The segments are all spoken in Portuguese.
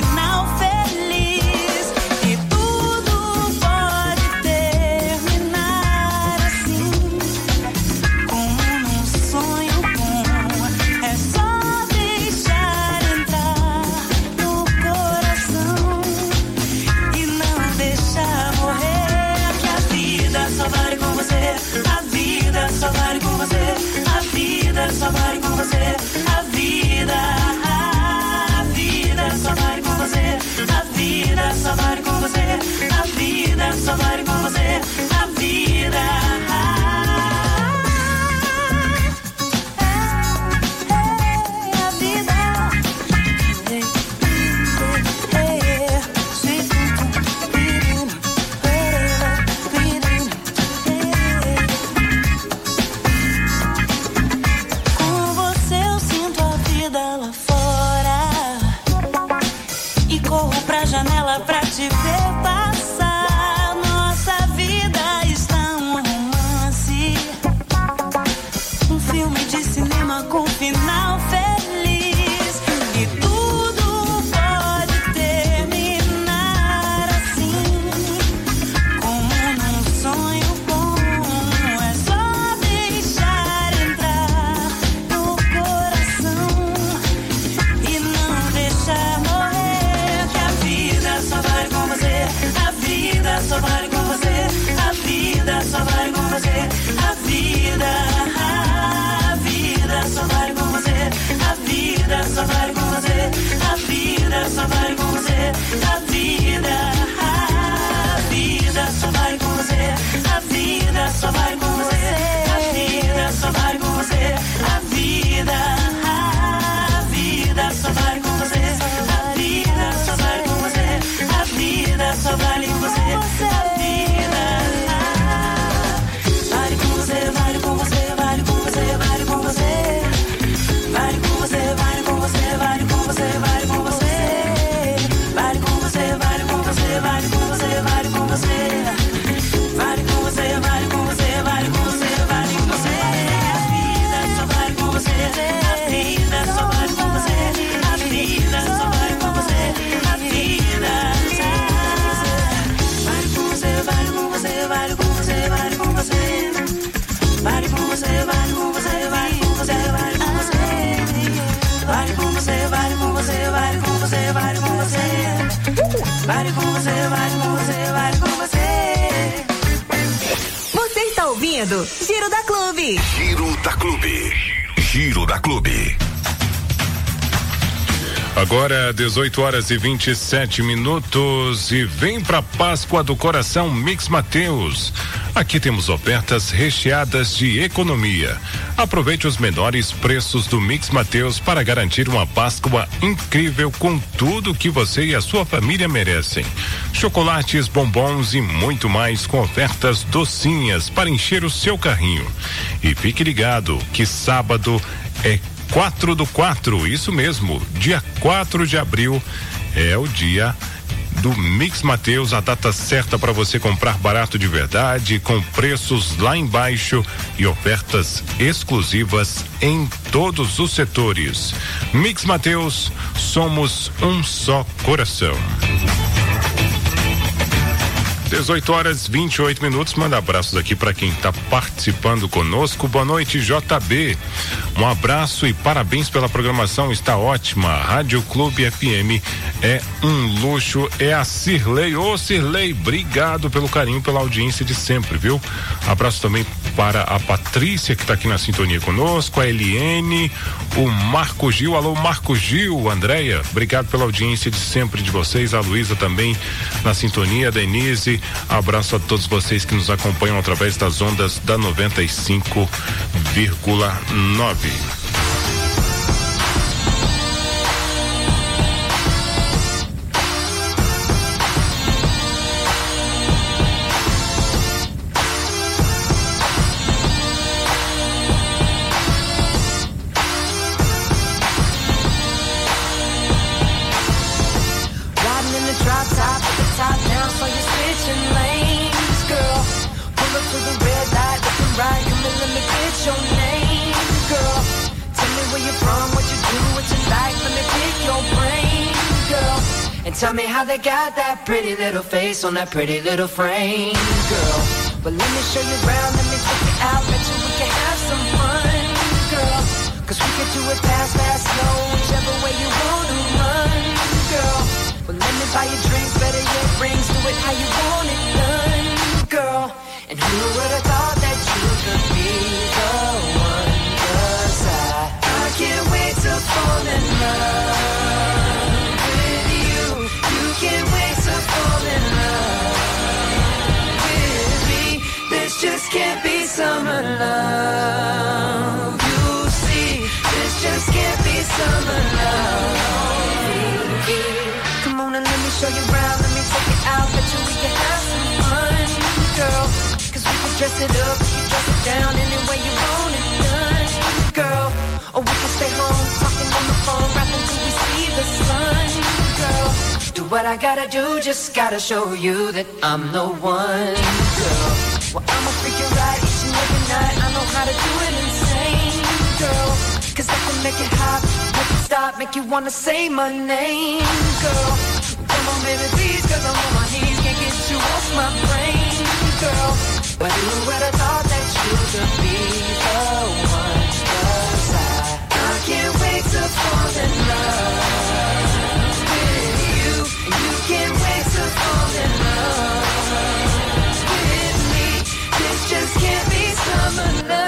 final feliz. E tudo pode terminar assim, como num sonho bom. É só deixar entrar no coração e não deixar morrer. Que a vida só vale com você. A vida só vale com você. A vida só vale com você. A vida só vale com você. A vida só vale com você. A vida só vale com você. A vida. Pra te ver passar, nossa vida está um romance, um filme de cinema com final feliz. E tudo pode terminar assim, como num sonho bom. É só deixar entrar no coração e não deixar morrer. Que a vida só vale com você. A vida só vale com você. A vida só vale com você. A vida só vale com você. A vida só vale com você. A vida só vale com você. A vida só vale com você. A vida só vale com você. A vida só vale com você. A vida só vale com você. A vida só vale com você. A vida só vale com você. A vida vale com você, vale com você, vale com você, vale com você. Vale com você, vale com você, vale com você, vale com você. Vale com você, vale com você, vale com você, vale com você. Vale com você, vale com você, vale com você, vale com você. A vida só vale com você. A vida só vale com você. A vida só vale com você. A vida vale com você, vale com você, vale com você, vale com você. Vale com você, vale com você, vale com você, vale com você. Vale com você, vale com você, vale com você, vale com você. Vale com você, vale com você, vale com você. Você está ouvindo Giro da Clube. Giro da Clube. Giro da Clube. Agora 18h27 e vem pra Páscoa do Coração Mix Mateus. Aqui temos ofertas recheadas de economia. Aproveite os menores preços do Mix Mateus para garantir uma Páscoa incrível com tudo que você e a sua família merecem. Chocolates, bombons e muito mais com ofertas docinhas para encher o seu carrinho. E fique ligado que sábado é 4/4, isso mesmo, dia 4 de abril é o dia do Mix Mateus, a data certa para você comprar barato de verdade, com preços lá embaixo e ofertas exclusivas em todos os setores. Mix Mateus, somos um só coração. 18h28. Manda abraços aqui para quem está participando conosco. Boa noite, JB. Um abraço e parabéns pela programação, está ótima. Rádio Clube FM é um luxo. É a Cirlei. Ô, Cirlei, obrigado pelo carinho, pela audiência de sempre, viu? Abraço também para a Patrícia, que está aqui na sintonia conosco, a Eliene, o Marco Gil. Alô, Marco Gil, Andréia, obrigado pela audiência de sempre de vocês. A Luísa também na sintonia, a Denise. Abraço a todos vocês que nos acompanham através das ondas da 95,9. Right, come on, let me get your name, girl. Tell me how they got that pretty little face on that pretty little frame, girl. But let me show you around, let me take you out, bet you we can have some fun, girl. Cause we can do it fast, fast, slow, whichever way you wanna run, girl. But let me buy you drinks, better yet rings, do it how you want it done, girl. And who would've thought that you could be the one? Cause I can't wait to fall in love with you. You can't wait to fall in love with me. This just can't be summer love. You see, this just can't be summer love. Come on and let me show you around, let me take it out, bet you we can have some fun, girl. Cause we can dress it up, we can dress it down, any way you want it done, girl. Or we can stay home, talking on the phone, rapping till we see the sun, girl. Do what I gotta do, just gotta show you that I'm the one, girl. Well, I'ma freak you right each and every night, I know how to do it insane, girl. Cause I can make it hot, make it stop, make you wanna say my name, girl. Come on baby please, cause I'm on my knees, can't get you off my brain, girl. But who would've thought that you could be the one? Cause I can't wait to fall in love with you. And you can't wait to fall in love with me. This just can't be summer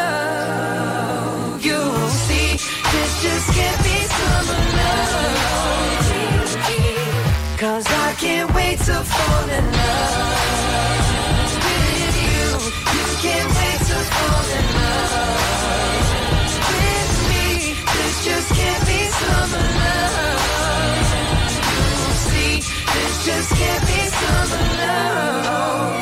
love. You see, this just can't be summer love. Cause I can't wait to fall in love with you. You can't wait to fall in love with me. This just can't be summer love. You see, this just can't be summer love.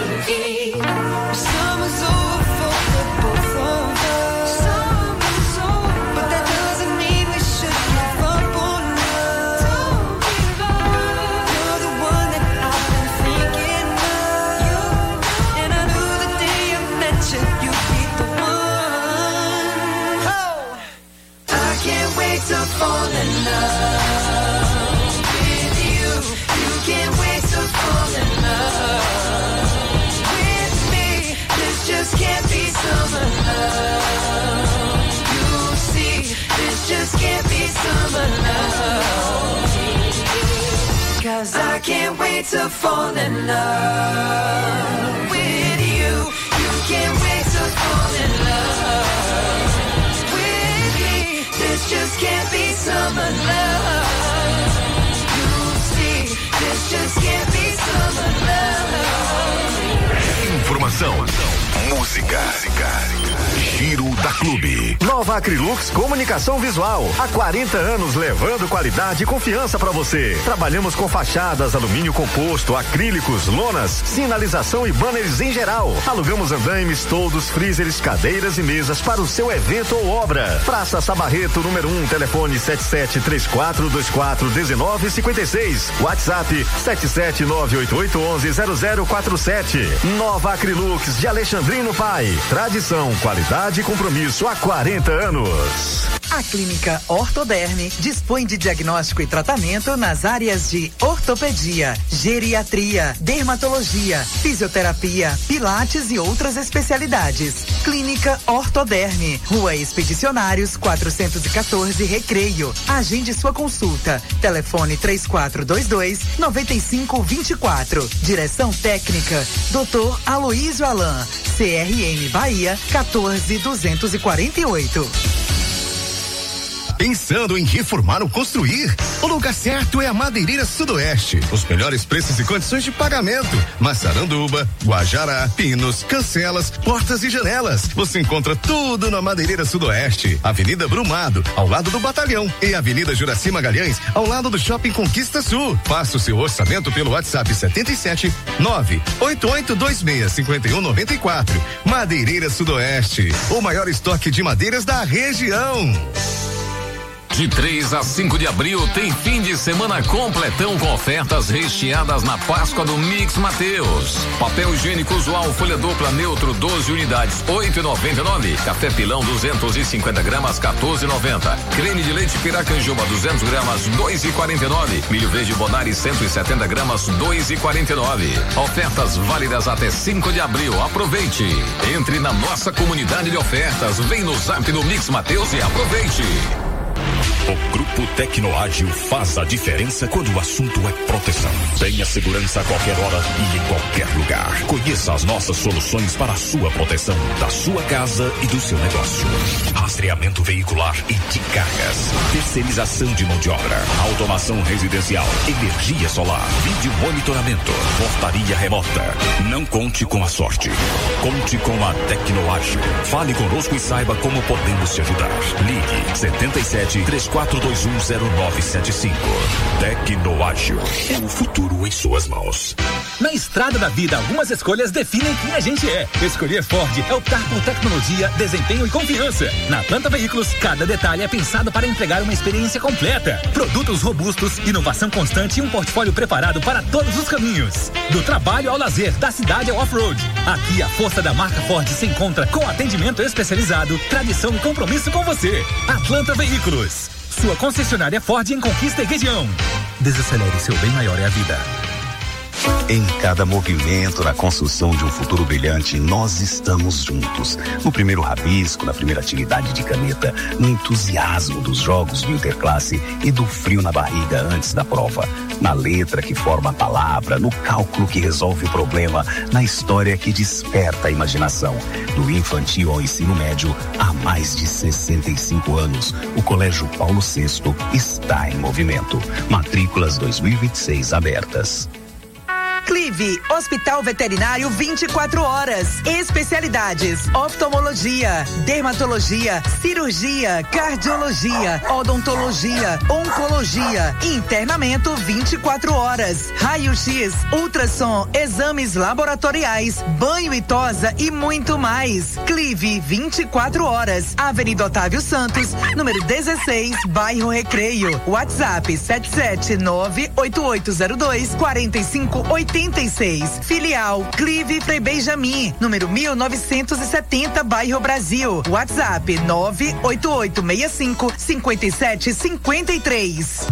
Summer's over for the both of us. Summer's over, but that doesn't mean we should give up on love. Don't give up. You're the one that I've been thinking of. And I knew the day I met you, you'd be the one. Oh, I can't wait to fall in love with you. You can't wait to fall in love with me. This just can't be summer love. You see, this just can't be summer love. Cause I can't wait to fall in love with you. You can't wait to fall in love with me. This just can't be summer love. You see, this just can't be summer love. Informação, música, Giro da Clube. Nova Acrylux Comunicação Visual. Há 40 anos levando qualidade e confiança para você. Trabalhamos com fachadas, alumínio composto, acrílicos, lonas, sinalização e banners em geral. Alugamos andaimes, toldos, freezers, cadeiras e mesas para o seu evento ou obra. Praça Sabarreto, número 1, telefone 7734241956. WhatsApp 77988110047. Nova Acrylux de Alexandrino Pai. Tradição, qualidade e compromisso há 40 anos. A Clínica Ortoderme dispõe de diagnóstico e tratamento nas áreas de ortopedia, geriatria, dermatologia, fisioterapia, pilates e outras especialidades. Clínica Ortoderme, Rua Expedicionários 414 Recreio. Agende sua consulta. Telefone 3422-9524. Direção técnica Dr. Aloísio Alain. CRM Bahia 14248. Pensando em reformar ou construir? O lugar certo é a Madeireira Sudoeste. Os melhores preços e condições de pagamento. Massaranduba, Guajará, pinos, cancelas, portas e janelas. Você encontra tudo na Madeireira Sudoeste. Avenida Brumado, ao lado do Batalhão. E Avenida Juraci Magalhães, ao lado do Shopping Conquista Sul. Faça o seu orçamento pelo WhatsApp 77 988265194. Madeireira Sudoeste. O maior estoque de madeiras da região. De 3 a 5 de abril tem fim de semana completão com ofertas recheadas na Páscoa do Mix Mateus. Papel higiênico usual folha dupla neutro 12 unidades 8,99. Café pilão 250 gramas 14,90. Creme de leite Piracanjuba 200 gramas 2,49. Milho verde Bonari 170 gramas 2,49. Ofertas válidas até 5 de abril. Aproveite. Entre na nossa comunidade de ofertas. Vem no Zap do Mix Mateus e aproveite. O Grupo Tecnoágil faz a diferença quando o assunto é proteção. Tenha segurança a qualquer hora e em qualquer lugar. Conheça as nossas soluções para a sua proteção, da sua casa e do seu negócio. Rastreamento veicular e de cargas. Terceirização de mão de obra. Automação residencial. Energia solar. Vídeo monitoramento. Portaria remota. Não conte com a sorte. Conte com a Tecnoágil. Fale conosco e saiba como podemos te ajudar. Ligue 77 34210975. Tecnoágil. É o futuro em suas mãos. Na estrada da vida, algumas escolhas definem quem a gente é. Escolher Ford é optar por tecnologia, desempenho e confiança. Na Atlanta Veículos, cada detalhe é pensado para entregar uma experiência completa. Produtos robustos, inovação constante e um portfólio preparado para todos os caminhos. Do trabalho ao lazer, da cidade ao off-road. Aqui a força da marca Ford se encontra com atendimento especializado, tradição e compromisso com você. Atlanta Veículos, sua concessionária Ford em Conquista e região. Desacelere, seu bem maior é a vida. Em cada movimento na construção de um futuro brilhante, nós estamos juntos. No primeiro rabisco, na primeira atividade de caneta, no entusiasmo dos jogos do Interclasse e do frio na barriga antes da prova. Na letra que forma a palavra, no cálculo que resolve o problema, na história que desperta a imaginação. Do infantil ao ensino médio, há mais de 65 anos, o Colégio Paulo VI está em movimento. Matrículas 2026 abertas. Clive, Hospital Veterinário 24 horas. Especialidades: oftalmologia, dermatologia, cirurgia, cardiologia, odontologia, oncologia, internamento 24 horas, raio-x, ultrassom, exames laboratoriais, banho e tosa e muito mais. Clive 24 horas. Avenida Otávio Santos, número 16, bairro Recreio. WhatsApp 77988024586. Filial Clive Frei Benjamin, número 1970, bairro Brasil. WhatsApp 988655753.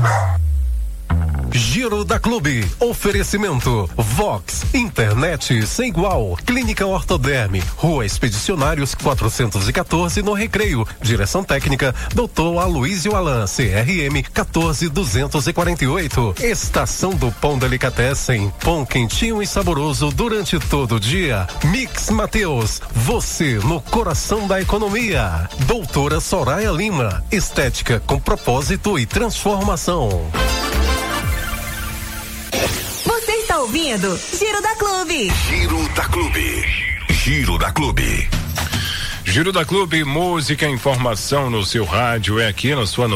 Giro da Clube. Oferecimento Vox, internet sem igual. Clínica Ortoderme, Rua Expedicionários 414 no Recreio. Direção técnica Dr. Aloysio Alan, CRM 14248. Estação do Pão Delicatessen, pão quentinho e saboroso durante todo o dia. Mix Mateus, você no coração da economia. Doutora Soraya Lima, estética com propósito e transformação. Você está ouvindo Giro da Clube. Giro da Clube. Giro da Clube. Giro da Clube, música e informação no seu rádio é aqui na sua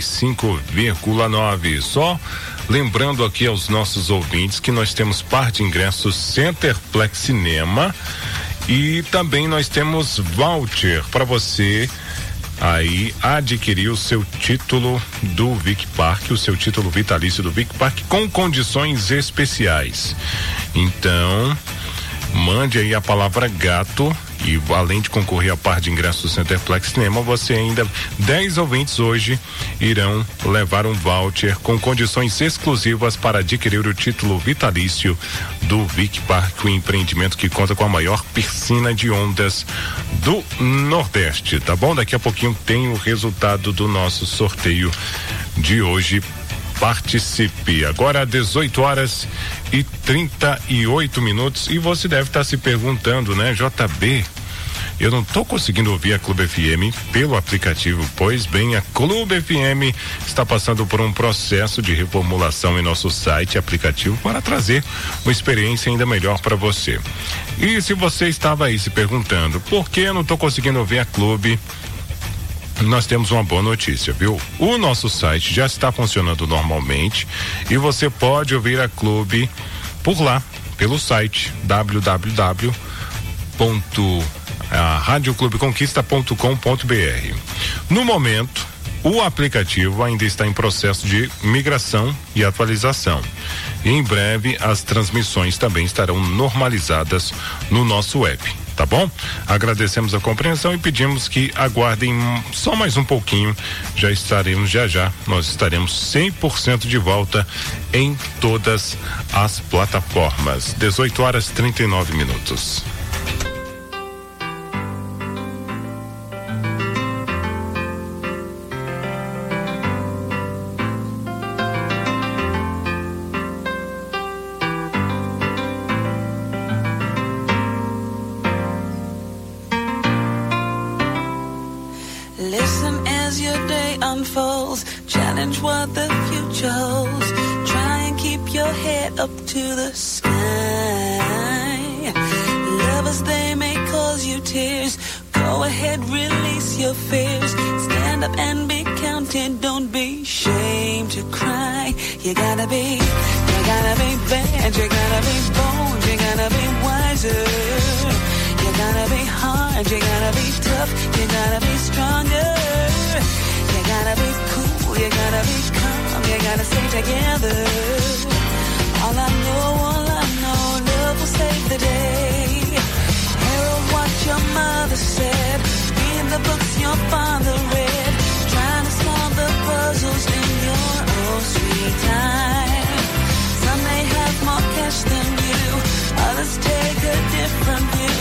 95,9. Só lembrando aqui aos nossos ouvintes que nós temos par de ingressos Centerplex Cinema e também nós temos voucher para você aí adquirir o seu título do Vic Park, o seu título vitalício do Vic Park com condições especiais. Então, mande aí a palavra gato e além de concorrer a par de ingressos do Centerplex Cinema, você ainda 10 ouvintes hoje irão levar um voucher com condições exclusivas para adquirir o título vitalício do Vic Park, o empreendimento que conta com a maior piscina de ondas do Nordeste, tá bom? Daqui a pouquinho tem o resultado do nosso sorteio de hoje. Participe. Agora 18h38 e você deve estar se perguntando, né, JB? Eu não estou conseguindo ouvir a Clube FM pelo aplicativo. Pois bem, a Clube FM está passando por um processo de reformulação em nosso site e aplicativo para trazer uma experiência ainda melhor para você. E se você estava aí se perguntando por que eu não estou conseguindo ouvir a Clube, nós temos uma boa notícia, viu? O nosso site já está funcionando normalmente e você pode ouvir a Clube por lá, pelo site www.radioclubeconquista.com.br. No momento, O aplicativo ainda está em processo de migração e atualização. E em breve as transmissões também estarão normalizadas no nosso app, tá bom? Agradecemos a compreensão e pedimos que aguardem só mais um pouquinho. Já nós estaremos 100% de volta em todas as plataformas. 18h39. Listen as your day unfolds, challenge what the future holds, try and keep your head up to the sky. Lovers, they may cause you tears, go ahead, release your fears, stand up and be counted, don't be ashamed to cry. You gotta be bad, you gotta be bold, you gotta be wiser. You gotta be hard, you gotta be tough, you gotta be stronger. You gotta be cool, you gotta be calm, you gotta stay together. All I know, love will save the day. Herald what your mother said, read the books your father read, trying to solve the puzzles in your own sweet time. Some may have more cash than you, others take a different view.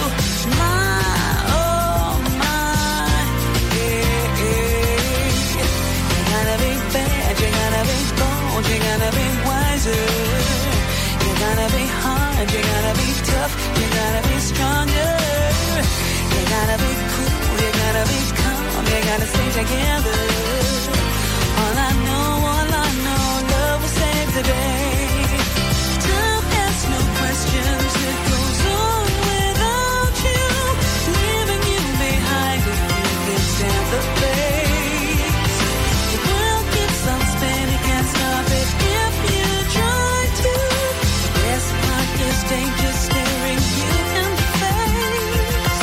You gotta be wiser. You gotta be hard, you gotta be tough, you gotta be stronger. You gotta be cool, you gotta be calm, you gotta stay together. All I know, love will save the day. Don't ask no questions, it goes on without you, leaving you behind if you can stand the pace. The world keeps on spinning, can't stop it if you try to. The best part is danger staring you in the face.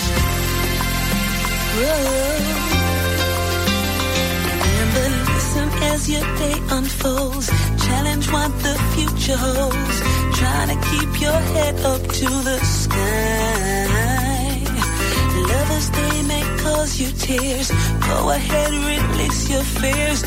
Whoa. Remember, listen as your day unfolds, challenge what the future holds, try to keep your head up to the sky. Lovers, they may cause you tears, go ahead, release your fears.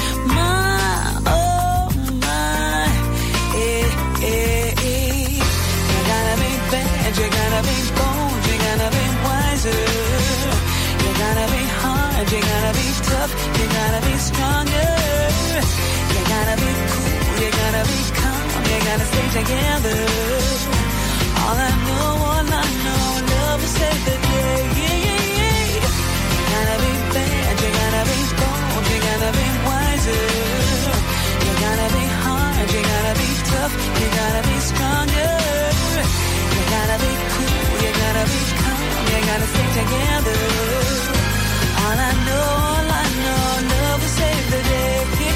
You gotta be bad, you gotta be bold, you gotta be wiser. You gotta be hard, you gotta be tough, you gotta be stronger. You gotta be cool, you gotta be calm, you gotta stay together. All I know, love will save the day. You gotta be bad, you gotta be bold, you gotta be wiser. You gotta be hard, you gotta be tough, you gotta be stronger. You gotta be cool, you gotta be calm, you gotta stay together. All I know, love will save the day.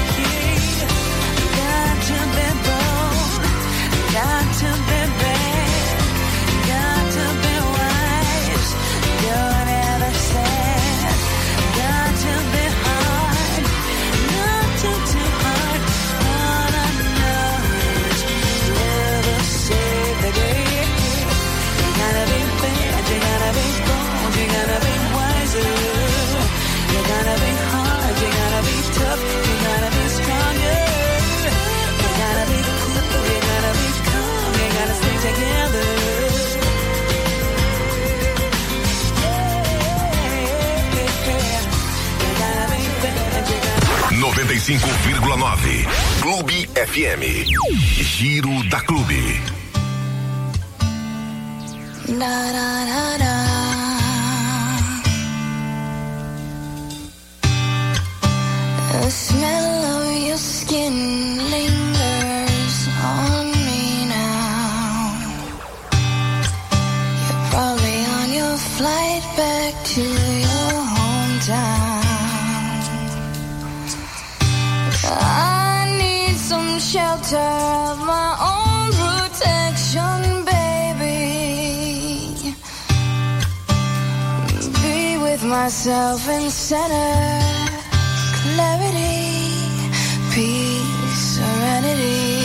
Got to be bold, got to be bad, got to be wise, don't ever sad. Got to be hard, not too hard. All I know is love will save the day. You gotta be bad, you gotta be bold, you gotta be wiser. You gotta be hard, you gotta be tough, you gotta be stronger. You gotta be cool, you gotta be calm, you gotta stay together. 95,9 Clube FM. Giro da Clube. The smell of your skin lingers on me now. You're probably on your flight back to your hometown. I need some shelter of my own protection, baby. Be with myself and center. clarity, peace, serenity.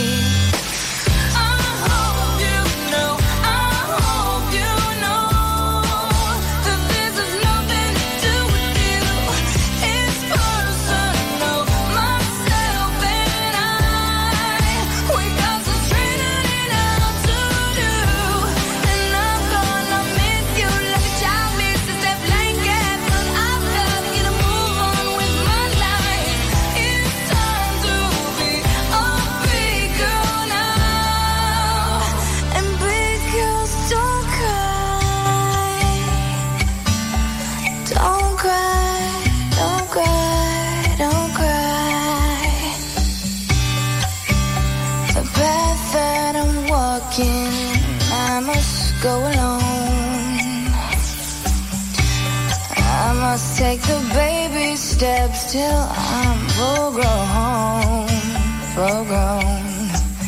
I must go alone. I must take the baby steps till I'm full grown.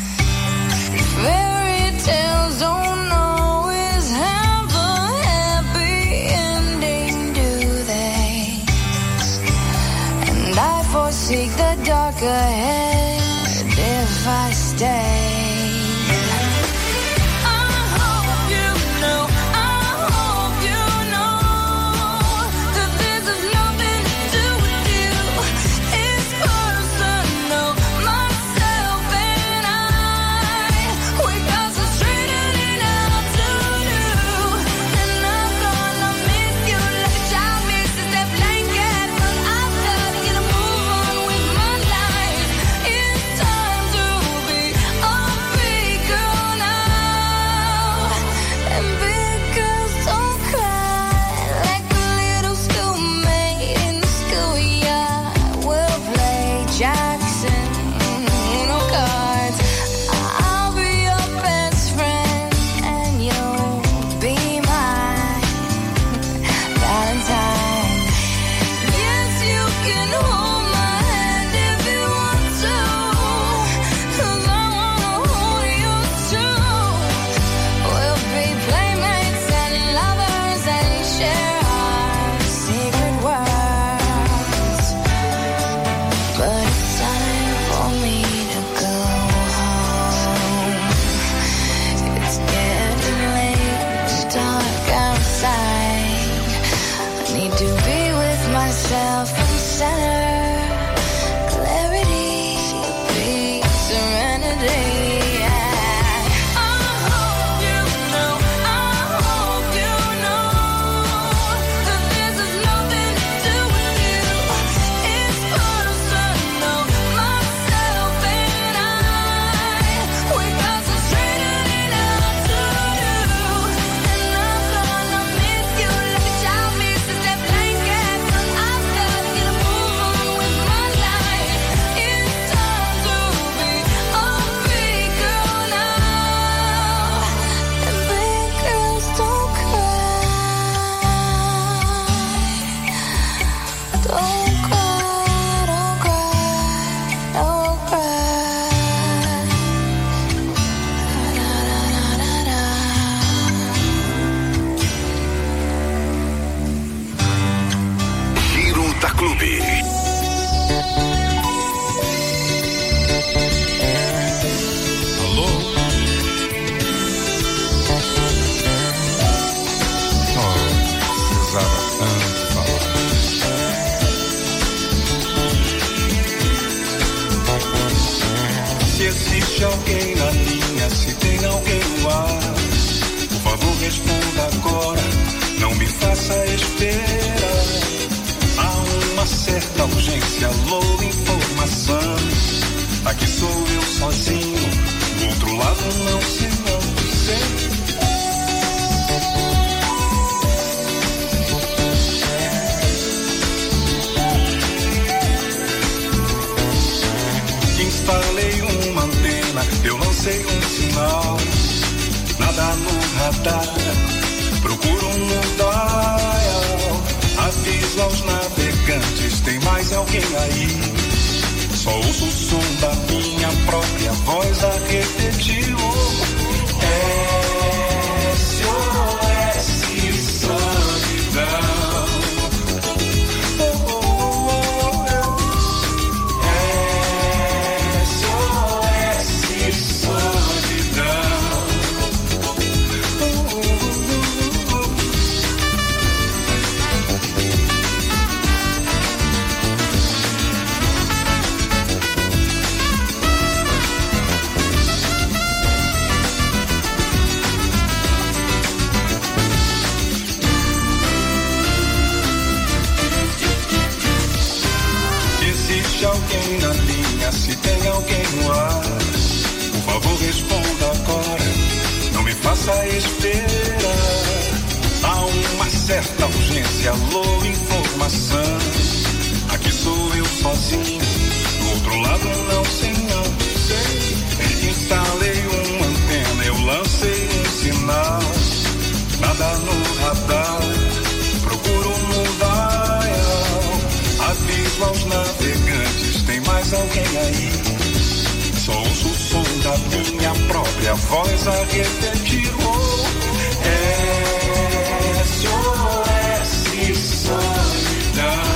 Fairy tales don't always have a happy ending, do they? And I foresee the dark ahead if I stay. na linha, se tem alguém no ar, por favor responda agora, não me faça esperar. Há uma certa urgência, alô, informação. Aqui sou eu sozinho, do outro lado não sei não sei. Instalei uma antena, eu lancei um sinal, nada no radar, procuro no dial. Aviso aos navegantes, tem mais alguém aí? Só ouço o som da minha própria voz a repetir. SOS, solidão.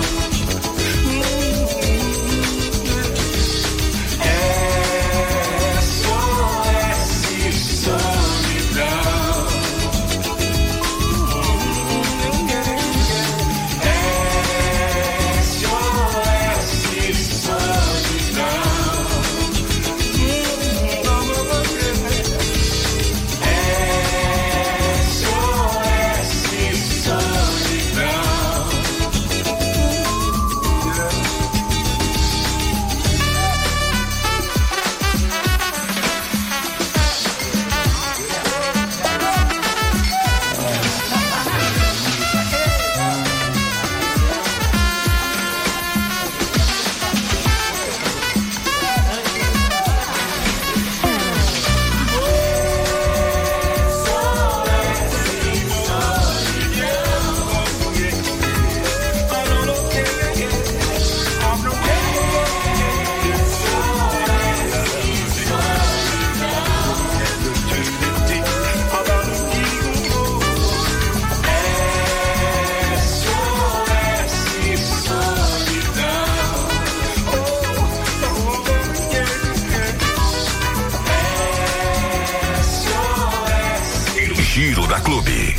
Giro da Clube.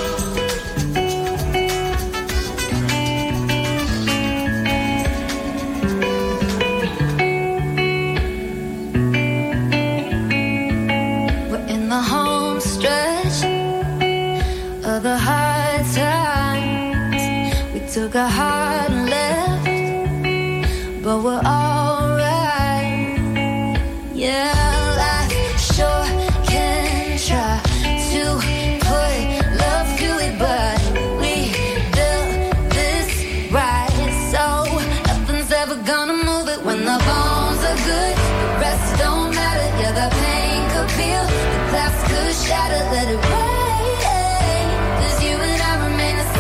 We're in the home stretch of the hard times. We took a hard left, but we're alright. Yeah. Shatter, let it rain, 'cause you and I remain the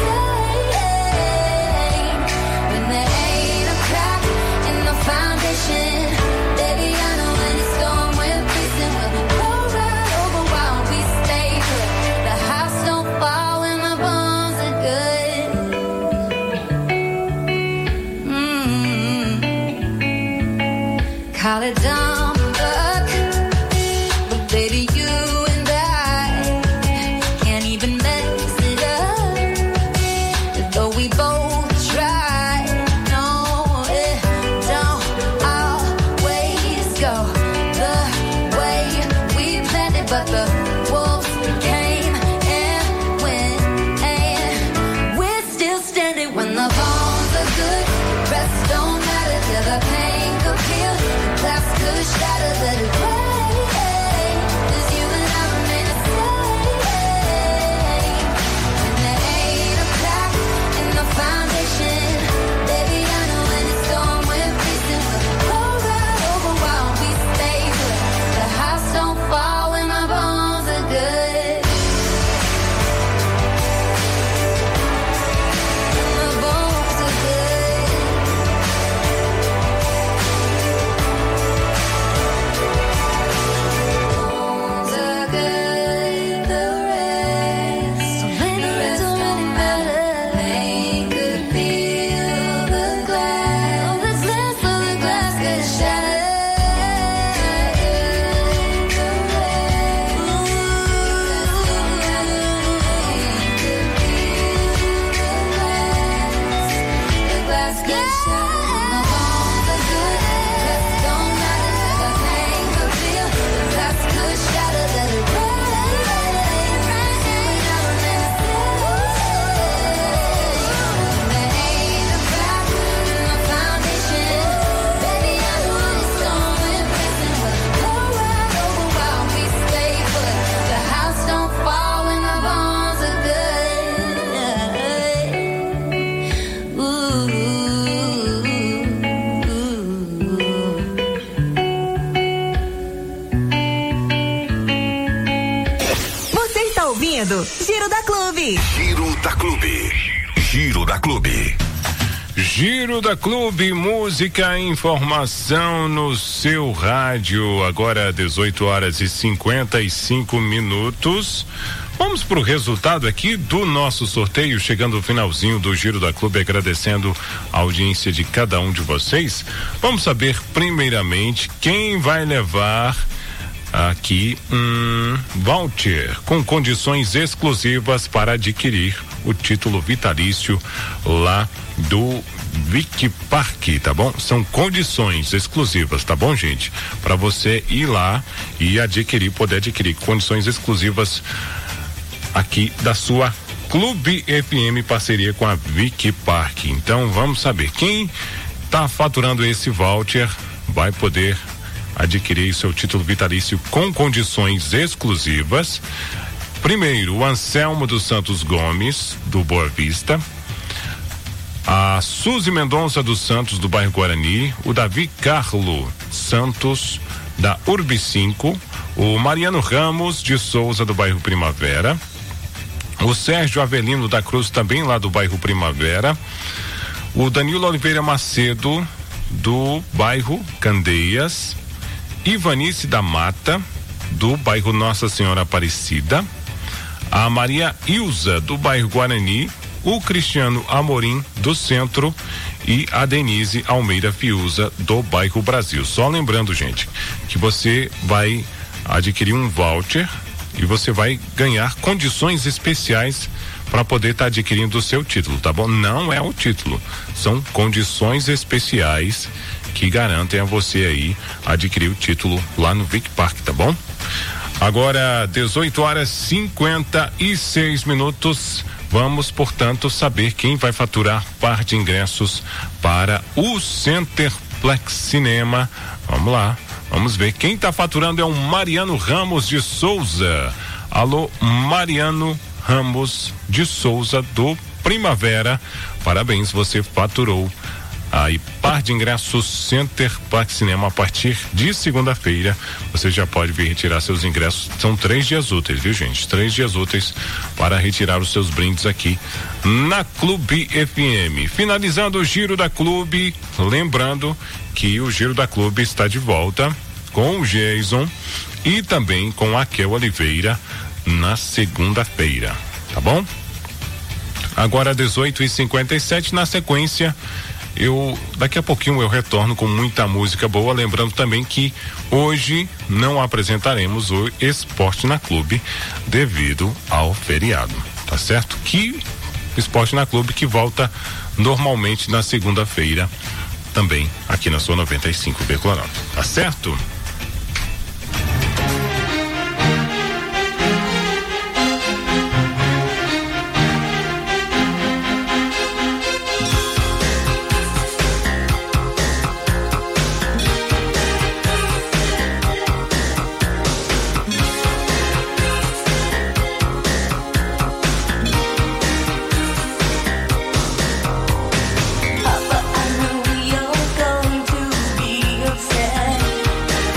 same. When there ain't a crack in the foundation, baby, I know when it's storm, we're facing. We'll roll right over while we stay put. The house don't fall when the bones are good. Call it dumb luck, but baby, you shatter, let it rain, 'cause you and I remain the same. And there ain't a crack in the foundation, baby, I know when it's storm, we're facing. We'll roll right over while we stay put. The house don't fall when my bones are good. My bones are good. Baby, ouvindo Giro da Clube. Giro da Clube. Giro da Clube. Giro da Clube, música e informação no seu rádio. Agora 18h55. Vamos pro resultado aqui do nosso sorteio, chegando ao finalzinho do Giro da Clube, agradecendo a audiência de cada um de vocês. Vamos saber primeiramente quem vai levar aqui um voucher com condições exclusivas para adquirir o título vitalício lá do Vic Park, tá bom? São condições exclusivas, tá bom, gente? Para você ir lá e poder adquirir condições exclusivas aqui da sua Clube FM, parceria com a Vic Park. Então vamos saber quem tá faturando esse voucher vai poder adquirir seu título vitalício com condições exclusivas. Primeiro, o Anselmo dos Santos Gomes, do Boa Vista, a Suzy Mendonça dos Santos, do bairro Guarani, o Davi Carlo Santos, da Urbi 5, o Mariano Ramos de Souza, do bairro Primavera, o Sérgio Avelino da Cruz, também lá do bairro Primavera, o Danilo Oliveira Macedo, do bairro Candeias, Ivanice da Mata, do bairro Nossa Senhora Aparecida, a Maria Ilza, do bairro Guarani, o Cristiano Amorim, do Centro, e a Denise Almeida Fiuza, do bairro Brasil. Só lembrando, gente, que você vai adquirir um voucher e você vai ganhar condições especiais para poder estar adquirindo o seu título, tá bom? Não é o título, são condições especiais que garantem a você aí adquirir o título lá no Vic Park, tá bom? Agora 18h56. Vamos, portanto, saber quem vai faturar par de ingressos para o Centerplex Cinema. Vamos lá, vamos ver. Quem está faturando é o Mariano Ramos de Souza. Alô, Mariano Ramos de Souza, do Primavera. Parabéns, você faturou aí par de ingressos Centerplex Cinema. A partir de segunda-feira você já pode vir retirar seus ingressos. São 3 dias úteis, viu, gente? 3 dias úteis para retirar os seus brindes aqui na Clube FM. Finalizando o Giro da Clube, lembrando que o Giro da Clube está de volta com o Jason e também com a Kel Oliveira na segunda-feira, tá bom? Agora 18h57, na sequência daqui a pouquinho eu retorno com muita música boa, lembrando também que hoje não apresentaremos o Esporte na Clube devido ao feriado, tá certo? Que Esporte na Clube que volta normalmente na segunda-feira também aqui na sua 95,9, tá certo? Papa, I know you're going to be upset.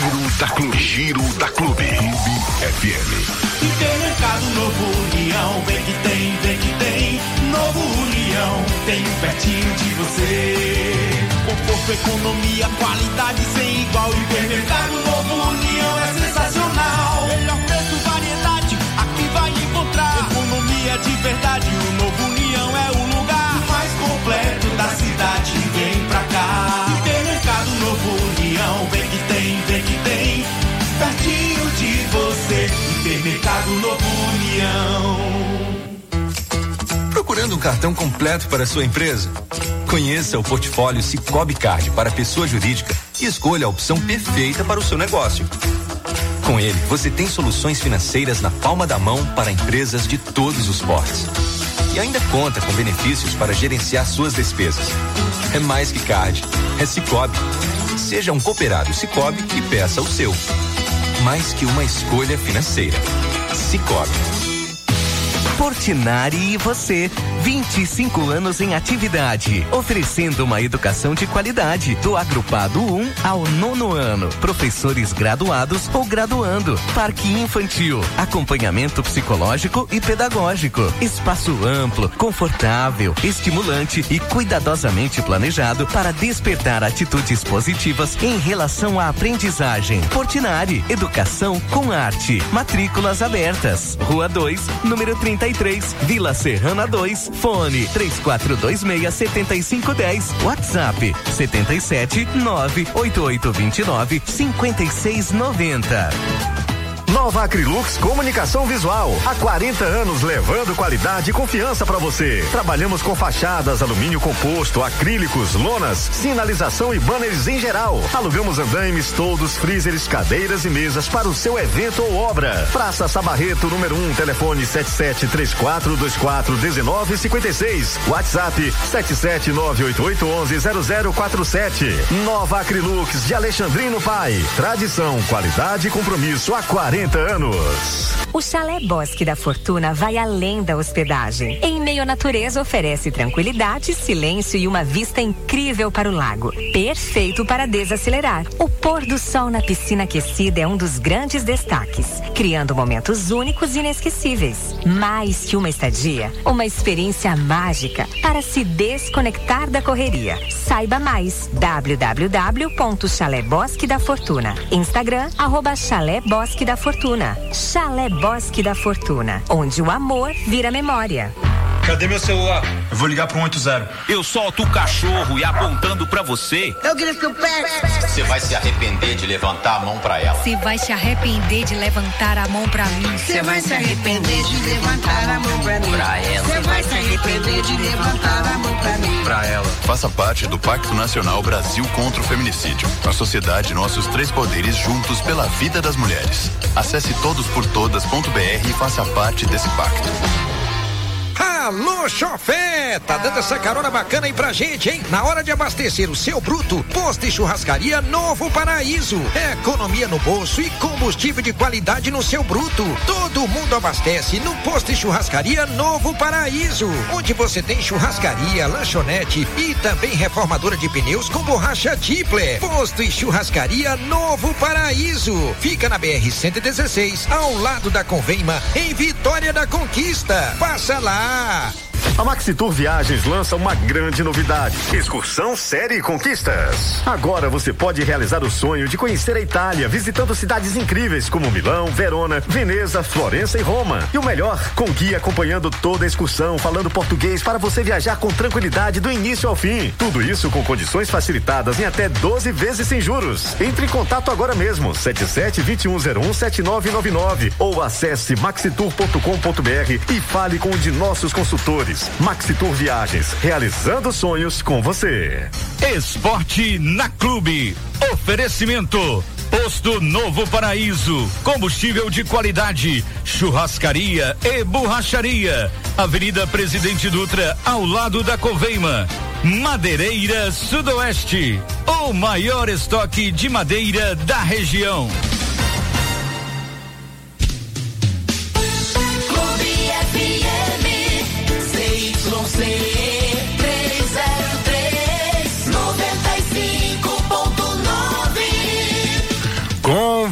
Giro da Clube. FM. Hipermercado Novo União, vem que tem. Novo União, tem pertinho de você. Conforto, economia, qualidade sem igual. Hipermercado Novo União é sensacional. Melhor preço, variedade, aqui vai encontrar. Economia de verdade, o Novo União é o lugar mais completo da cidade. Vem pra cá. Hipermercado Novo União, vem que tem. Pertinho de você, Hipermercado Novo União. Procurando um cartão completo para a sua empresa? Conheça o portfólio Sicoob Card para pessoa jurídica e escolha a opção perfeita para o seu negócio. Com ele, você tem soluções financeiras na palma da mão para empresas de todos os portes. E ainda conta com benefícios para gerenciar suas despesas. É mais que card, é Sicoob. Seja um cooperado Sicoob e peça o seu. Mais que uma escolha financeira. Sicoob. Portinari e você, 25 anos em atividade, oferecendo uma educação de qualidade, do agrupado 1 ao 9º ano, professores graduados ou graduando, parque infantil, acompanhamento psicológico e pedagógico, espaço amplo, confortável, estimulante e cuidadosamente planejado para despertar atitudes positivas em relação à aprendizagem. Portinari, educação com arte, matrículas abertas, Rua 2, número 33, Vila Serrana 2, fone 3426-7510, WhatsApp 77-98829-5690. Nova Acrylux Comunicação Visual. Há 40 anos levando qualidade e confiança para você. Trabalhamos com fachadas, alumínio composto, acrílicos, lonas, sinalização e banners em geral. Alugamos andaimes, toldos, freezers, cadeiras e mesas para o seu evento ou obra. Praça Sabarreto, número 1, telefone 7734241956. WhatsApp 77988110047. Nova Acrylux de Alexandrino Pai. Tradição, qualidade e compromisso há 40 anos. O Chalé Bosque da Fortuna vai além da hospedagem. Em meio à natureza, oferece tranquilidade, silêncio e uma vista incrível para o lago. Perfeito para desacelerar. O pôr do sol na piscina aquecida é um dos grandes destaques, criando momentos únicos e inesquecíveis. Mais que uma estadia, uma experiência mágica para se desconectar da correria. Saiba mais. www.Chalé Bosque da Fortuna. Instagram, @Chalé Bosque da Fortuna. Chalé Bosque da Fortuna, onde o amor vira memória. Cadê meu celular? Eu vou ligar pro 180. Eu solto o cachorro e apontando pra você. Eu grito que eu pego. Você vai se arrepender de levantar a mão pra ela. Você vai se arrepender de levantar a mão pra mim. Você vai se arrepender de levantar a mão pra mim. Pra ela. Você vai se arrepender de levantar a mão pra mim. Pra ela. Faça parte do Pacto Nacional Brasil contra o Feminicídio. A sociedade, nossos 3 poderes juntos pela vida das mulheres. Acesse todosportodas.br e faça parte desse pacto. Alô, chofé! Tá dando essa carona bacana aí pra gente, hein? Na hora de abastecer o seu bruto, Posto e Churrascaria Novo Paraíso. Economia no bolso e combustível de qualidade no seu bruto. Todo mundo abastece no Posto e Churrascaria Novo Paraíso, onde você tem churrascaria, lanchonete e também reformadora de pneus com borracha Tipler. Posto e Churrascaria Novo Paraíso. Fica na BR-116, ao lado da Convema, em Vitória da Conquista. Passa lá. A Maxitur Viagens lança uma grande novidade: excursão série Conquistas. Agora você pode realizar o sonho de conhecer a Itália, visitando cidades incríveis como Milão, Verona, Veneza, Florença e Roma. E o melhor, com guia acompanhando toda a excursão, falando português para você viajar com tranquilidade do início ao fim. Tudo isso com condições facilitadas em até 12 vezes sem juros. Entre em contato agora mesmo, 77-2101-7999 ou acesse maxitur.com.br e fale com um de nossos consultores. Maxitur Viagens, realizando sonhos com você. Esporte na Clube. Oferecimento: Posto Novo Paraíso, combustível de qualidade, churrascaria e borracharia. Avenida Presidente Dutra, ao lado da Coveima. Madeireira Sudoeste, o maior estoque de madeira da região.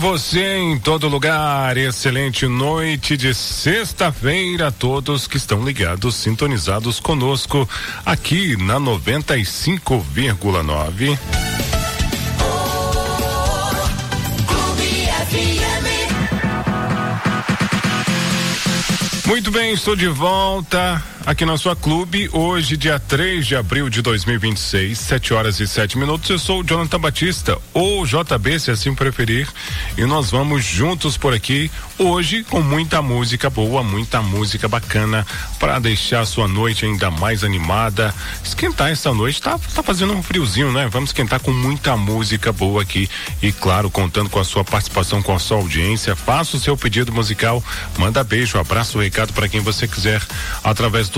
você em todo lugar, excelente noite de sexta-feira a todos que estão ligados, sintonizados conosco aqui na 95,9. Muito bem, estou de volta aqui na sua clube, hoje dia 3 de abril de 2026, 7h07. Eu sou o Jonathan Batista, ou JB, se assim preferir, e nós vamos juntos por aqui, hoje com muita música boa, muita música bacana, para deixar a sua noite ainda mais animada, esquentar essa noite, tá fazendo um friozinho, né? Vamos esquentar com muita música boa aqui, e claro, contando com a sua participação, com a sua audiência. Faça o seu pedido musical, manda beijo, abraço, recado para quem você quiser, através do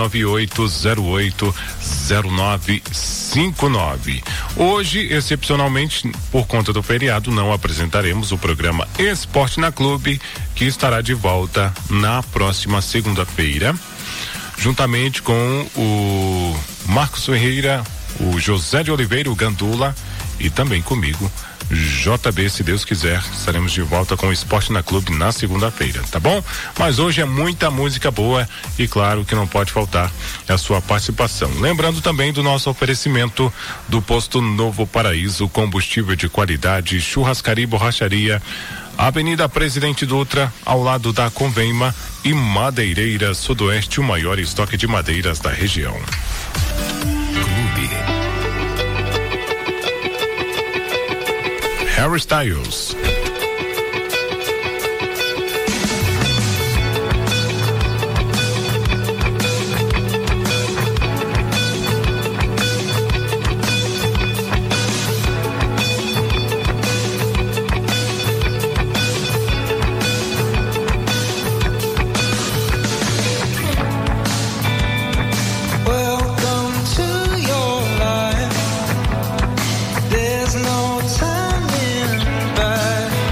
998-080959. Hoje, excepcionalmente, por conta do feriado, não apresentaremos o programa Esporte na Clube, que estará de volta na próxima segunda-feira, juntamente com o Marcos Ferreira, o José de Oliveira, o Gandula, e também comigo, JB, se Deus quiser, estaremos de volta com o Esporte na Clube na segunda-feira, tá bom? Mas hoje é muita música boa e claro que não pode faltar a sua participação. Lembrando também do nosso oferecimento do Posto Novo Paraíso, combustível de qualidade, churrascaria e borracharia, Avenida Presidente Dutra, ao lado da Convema, e Madeireira Sudoeste, o maior estoque de madeiras da região. Harry Styles. There's no turning back.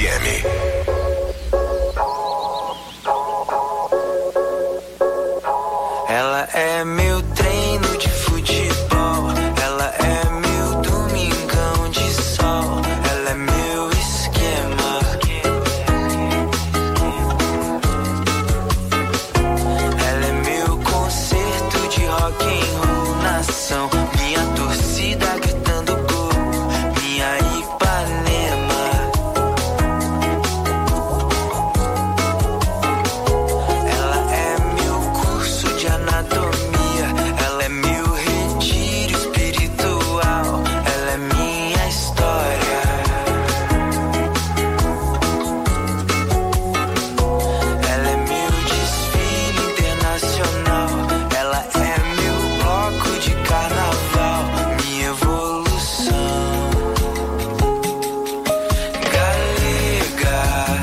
FM. Ela é meu treino de futebol, ela é meu domingão de sol, ela é meu esquema. Ela é meu concerto de rock and roll, nação, minha torcida gritando gol, minha Ipanema. Ela é meu curso de anatomia, ela é meu retiro espiritual, ela é minha história. Ela é meu desfile internacional, ela é meu bloco de carnaval, minha evolução. Galega,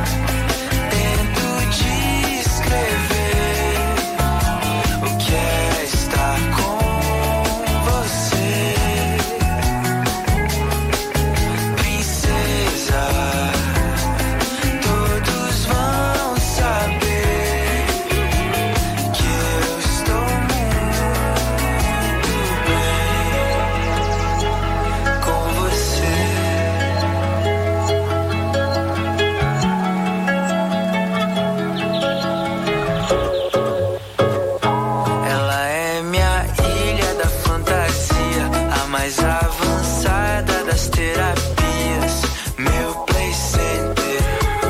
tento descrever o que é estar com você, princesa. Todos vão saber que eu estou muito bem com você. Ela é minha ilha da fantasia, a mais avançada das terapias, meu play center.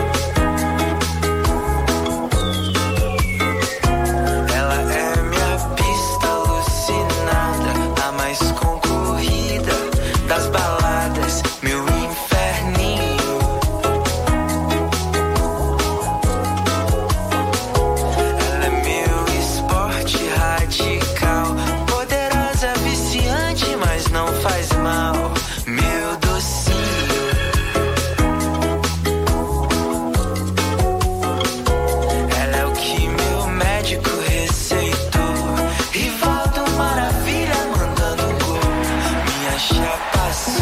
Ela é minha pista alucinada, a mais concorrida das baladas, meu inferninho. Ela é meu esporte radical, poderosa, viciante, mas não faz mal, meu docinho. Ela é o que meu médico receitou, Rivaldo Maravilha mandando gol, minha chapa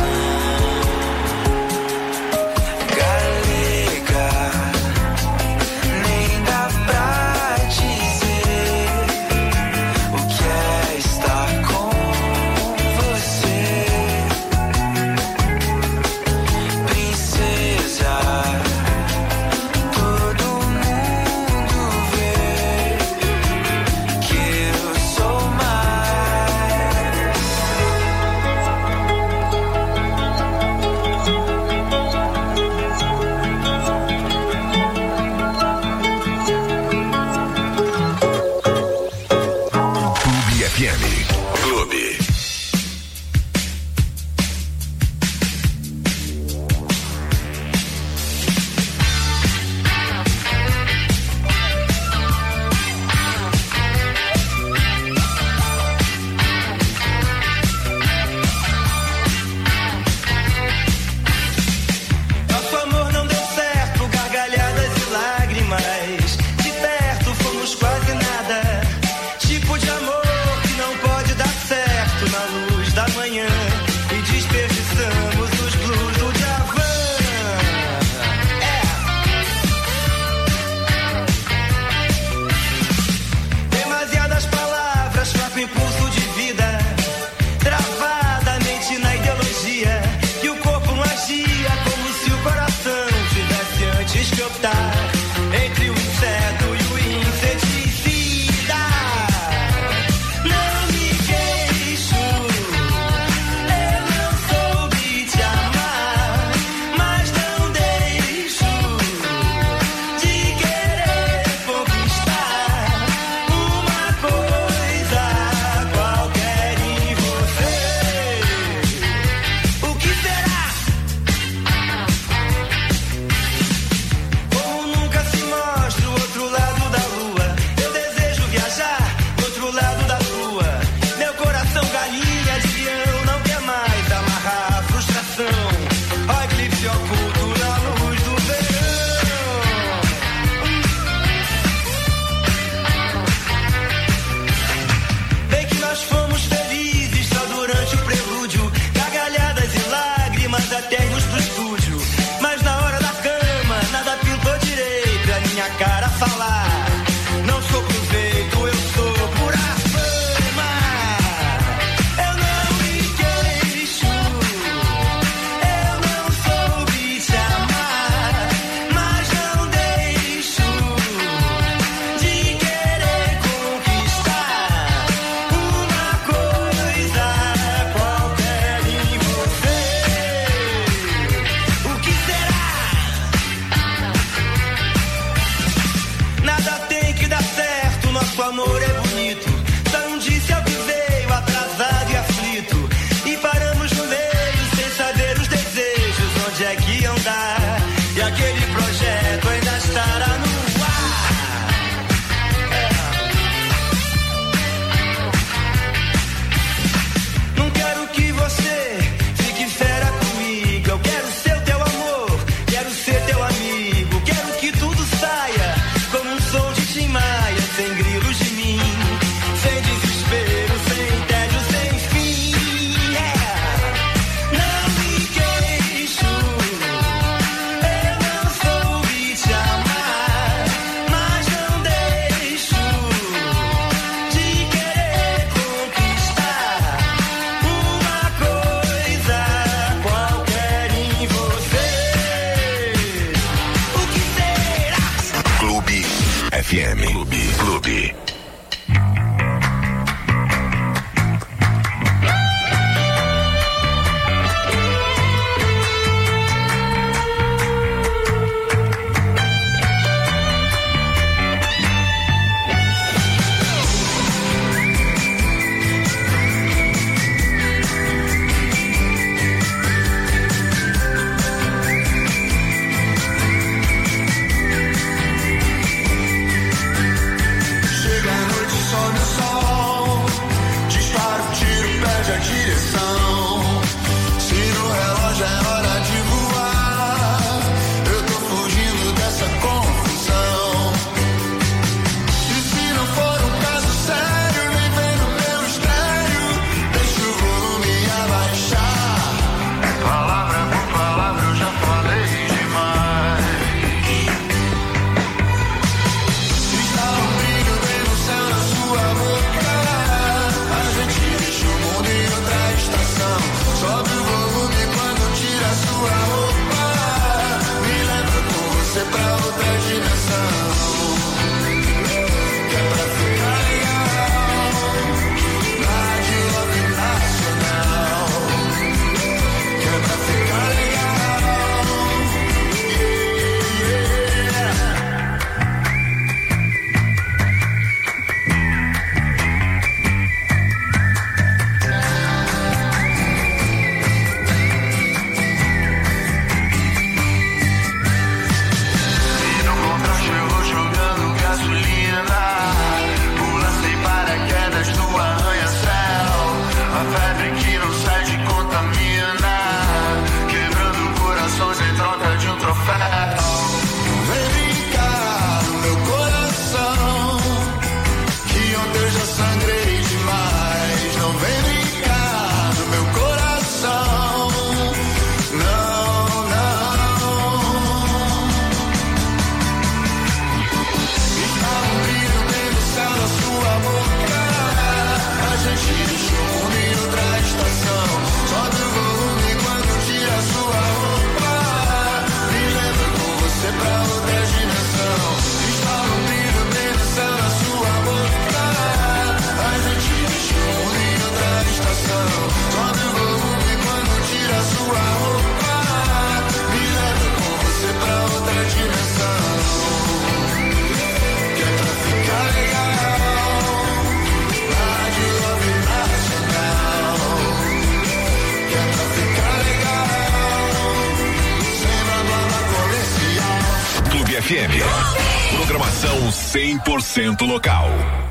FM. Programação 100% local.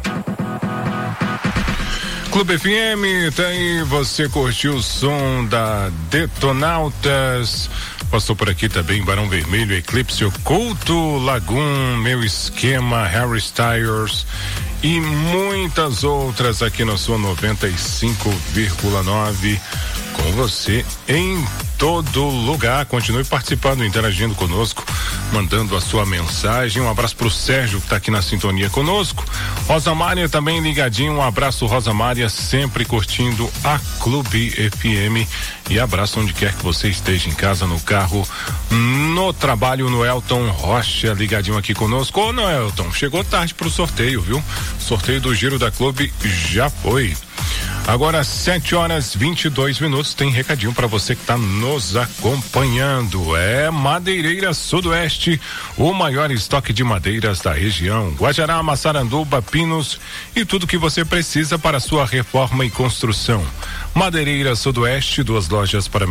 Clube FM, tem você curtiu o som da Detonautas. Passou por aqui também Barão Vermelho, Eclipse Oculto, Lagoon, Meu Esquema, Harry Styles e muitas outras aqui na sua 95,9 com você em todo lugar. Continue participando, interagindo conosco, mandando a sua mensagem. Um abraço pro Sérgio que tá aqui na sintonia conosco. Rosa Mária também ligadinho. Um abraço, Rosa Mária, sempre curtindo a Clube FM. E abraço onde quer que você esteja, em casa, no carro, no trabalho, no Elton Rocha, ligadinho aqui conosco. Ô, não, Elton, chegou tarde pro sorteio, viu? Sorteio do Giro da Clube já foi. Agora 7h22, tem recadinho para você que está nos acompanhando. É Madeireira Sudoeste, o maior estoque de madeiras da região. Guajará, Massaranduba, Pinos e tudo que você precisa para sua reforma e construção. Madeireira Sudoeste, 2 lojas para